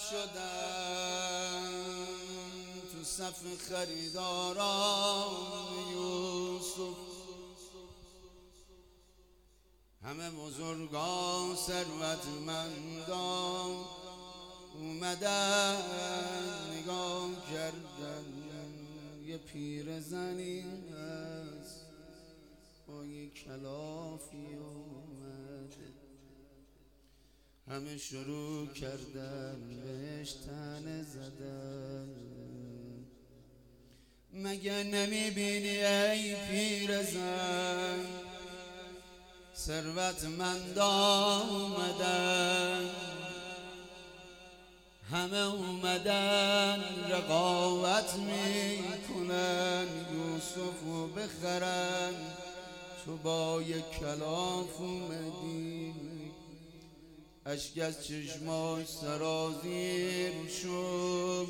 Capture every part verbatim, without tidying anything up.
شدم تو صف خریداران یوسف، همه بزرگان ثروتمندان اومدن نگاه کردن. یه پیر زنی هست با یه کلافی اومده، همه شروع کردن بهش طعنه زدن. مگه نمیبینی ای پیر زن ثروتمندان اومدن، همه اومدن رقابت میکنن یوسفو بخرن، تو با یک کلاف اومدی. اشک از چشماش سرازیر شد،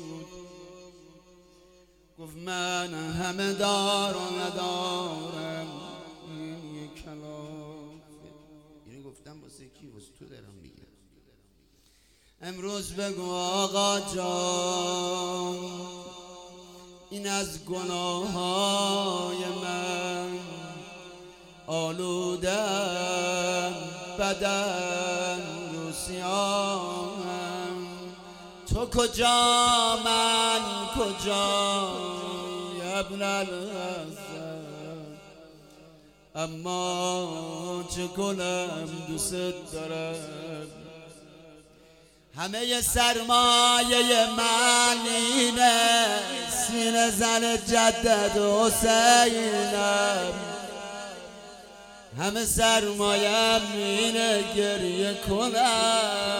گفت من همه دارم ندارم این یک کلافه. اینو گفتم واسه کی؟ واسه تو دارم میگم. امروز بگو آقا جان این از گناههای من، آلودم بدن رو سیاهم. تو کجا من کجا ابن الحسن، اما چه کنم دوست دارم. همه سرمایه من اینه سینه زن جدد حسینم، همه سرمایه اینه گریه کنم.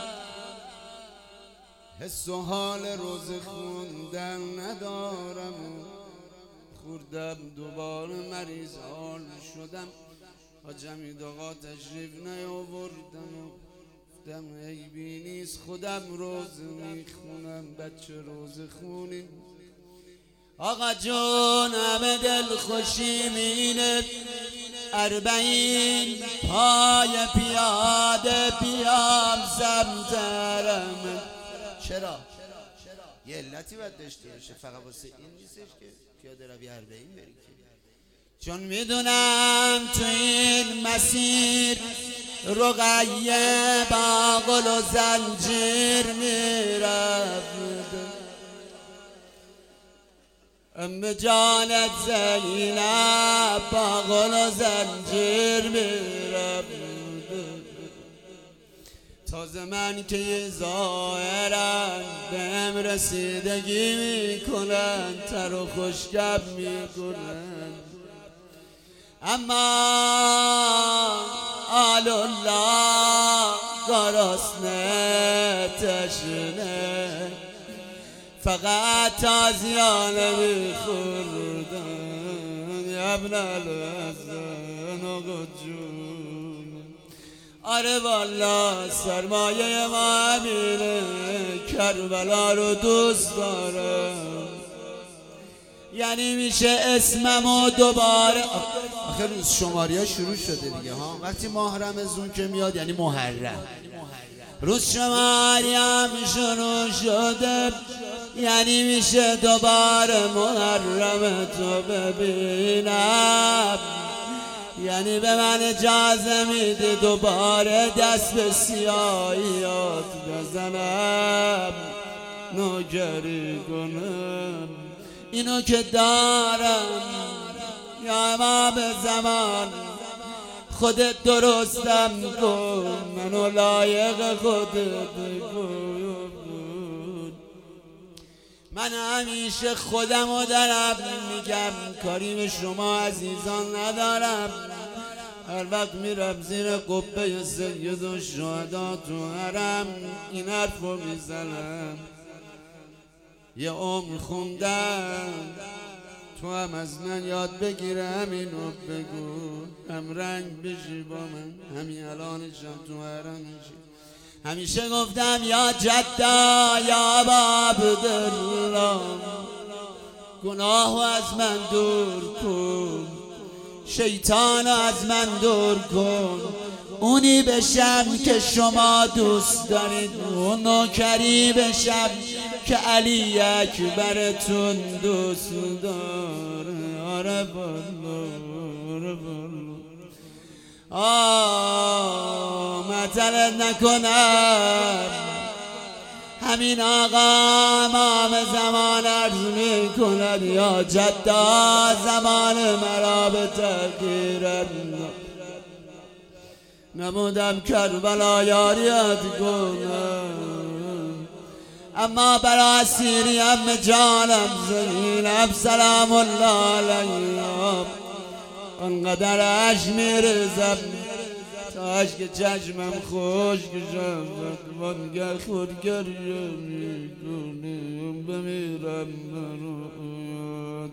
حس و حال روز خوندن ندارم، خوردم دوباره مریض حال شدم. حاج حمید آقا تشریف نیاوردم، گفتم عیبی نیست خودم روز میخونم. بچه روز خونیم آقا جون، همه دل خوشی مینه اربعین پای پیاده بیام سمترم. چرا؟ یه علتی باید داشته باشه، فقط واسه این نیستش که پیاده روی اربعین بری، چون میدونم تو این مسیر رقیه با قل و زنجیر میرفت. ام جانت زینب با قل و زنجیر میرفت. تازه من که ظاهرن بهم رسیدگی میکنن، تر و خوشگب میکنن، اما آل الله گرسنه تشنه فقط تازیانه میخوردن. ابن الحسن آقا جون، آره والا سرمایه ما همینه، کربلا رو دوست دارم. یعنی میشه اسممو دوباره آخه روز شماری ها شروع شده دیگه ها. وقتی ماه رمضان که میاد یعنی محرم، روز شماری هم شروع شده یعنی میشه دوباره محرم تو ببینم. یعنی به من اجازه میده دوباره دست به سیاهیات بزنم، نوگری کنم. اینو که دارم یا امام زمان خودت درستم کن، منو لایق خودت کن. من همیشه خودمو دارم میگم، کاری به شما عزیزان ندارم. هر وقت میرم زیر قبه سید الشهدا تو حرم این حرفو میزنم. یه عمر خوندم تو هم از من یاد بگیره، همینو بگو، هم رنگ بشی با من، همین الانشم تو حرمشی. همیشه گفتم یا جدا یا عبدالله، گناهو از من دور کن، شیطان از من دور کن. اونی بشم که شما دوست دارید، اون نوکری بشم که علی اکبرتون دوست داره. آره بالله آره بالله آه مطلت نکنم همین آقا امام زمان عرض می کند یا جدا زمان مرا به تغییر نمودم کربلا یاریت کنم، اما برای اسیریم جانم زینب سلام الله علیها انقدر عشق میرزم تا عشق چشمم خشک شد وانگه خود گریه میکنم بمیرم مرون.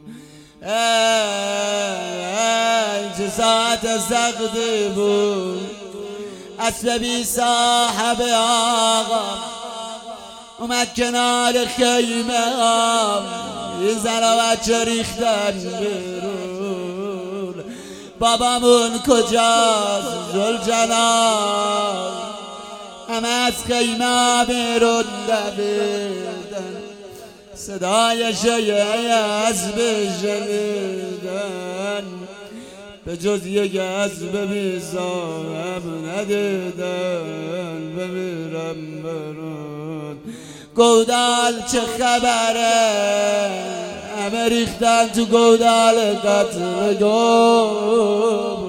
ای چه ساعت سختی بود، اسب بی صاحب آقا اومد کنار خیمه هم یه زن و بچه ریختن بیرون. بابامون کجاست ذوالجلال؟ همه از خیمه بیرون دویدن، صدای شیعه اسب شنیدن، به جز یک اسب بی صاحب ندیدن. بمیرم برون گودال چه خبره؟ همه ریختن تو گودال قتل گو.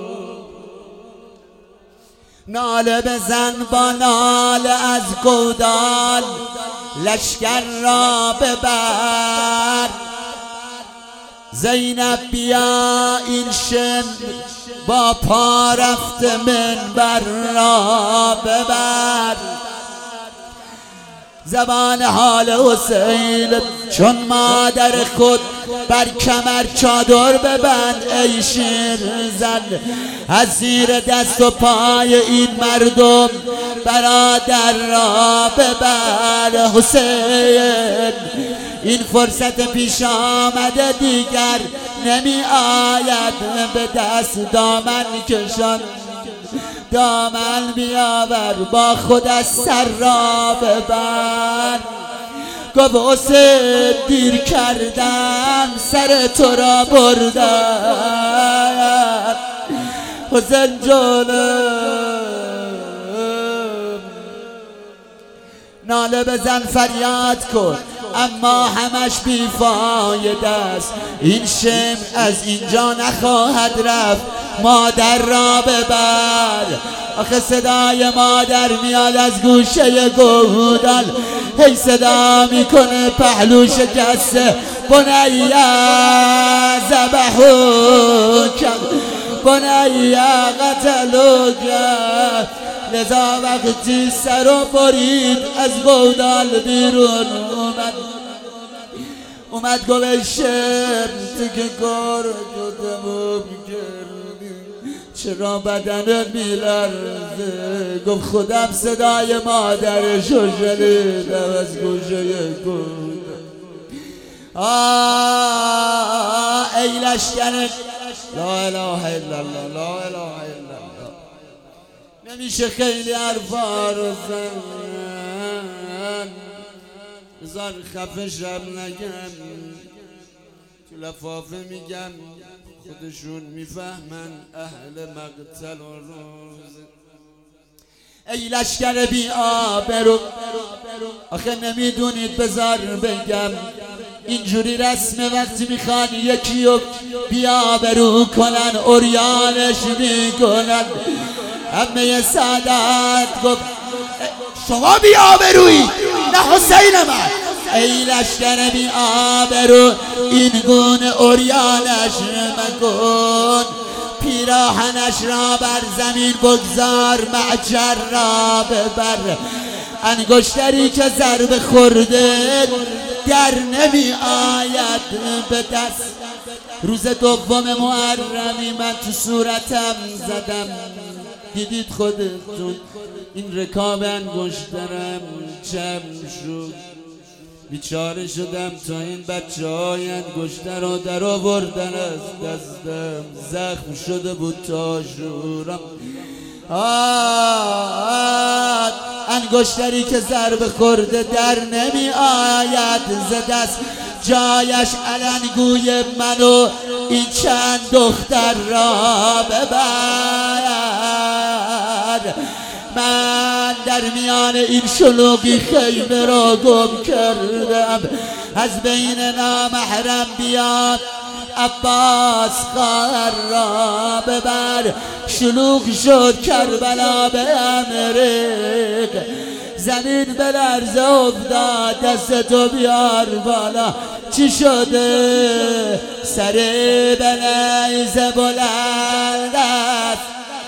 ناله بزن با ناله از گودال، لشکر را ببر. زینب بیا این شم با پا رفت منبر را ببر. زبان حال حسین چون مادر خود بر کمر چادر ببند ای شیر زن، از زیر دست و پای این مردم برادر را ببر. حسین این فرصت پیش آمده دیگر نمی آید به دست دامن کشان، دامن بیاور با خود از سر را ببر. گفت حسین دیر کردم سر تو را بردم. حسین جانم ناله بزن فریاد کن اما همش بیفایده است. این شم از اینجا نخواهد رفت، مادر را ببر. آخه صدای مادر میاد از گوشه گودال، هی صدا میکنه پهلو شکسته بنیا ذبحوک بنیا قتلوک. لذا وقتی سر و برید از گودال بیرون اومد اومد گوه شم تو که کار تو تمام کردی چرا بدنت میلرزه؟ گفت خودم صدای مادرشو شنیدم از گوشه گودال. آه ای لشکر لا اله الا الله لا اله الا الله. نمیشه خیلی حرفا رو زن، بذار خفه شب نگم، تو لفافه میگم خودشون میفهمن اهل مقتل و روز. ای لشکر بی آبرو، آخه نمیدونید بذار بگم اینجوری رسم وقتی میخوان یکی رو بی آبرو کنن اوریانش میکنن. همه سادات گفت شما بی آبرویی نه حسین من. ای لشکر بی آبرو این گونه اوریانش مکن، پیراهنش را بر زمین بگذار معجر را ببر. انگشتری که ضربه خورده در نمی آید به دست. روز دوم محرمی من تو صورتم زدم، دیدید خودتون این رکاب انگشترم چم شد. بیچاره شدم تا این بچه های انگشتر رو در آوردن از دستم، زخم شده بود تا شورم. آه انگشتری که ضرب خورده در نمی آید ز دست جایش علنگوی منو این چند دختر را ببر. من در میان این شلوغی خیمه را گم کردم، از بین نامحرم بیاد عباس خواهر را ببر. شلوغ شد کربلا به امریک، زمین به لرزه افتاد، دست تو بیار بالا. چی شده؟ سر به نیزه بلند است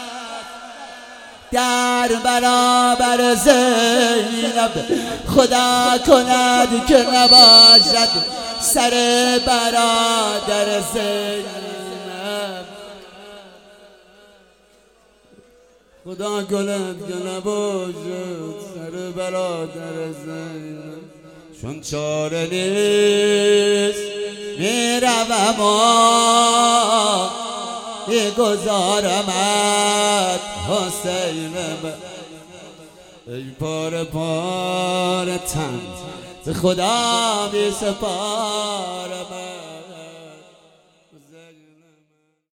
در برابر زینب، خدا کند که نباشد سر برادر زینب. خدا کند که نباشد سر برادر زینب. چون چاره نیست میروم و میگذارمت حسینم. ای پاره پاره تن ز خدا می سپارم.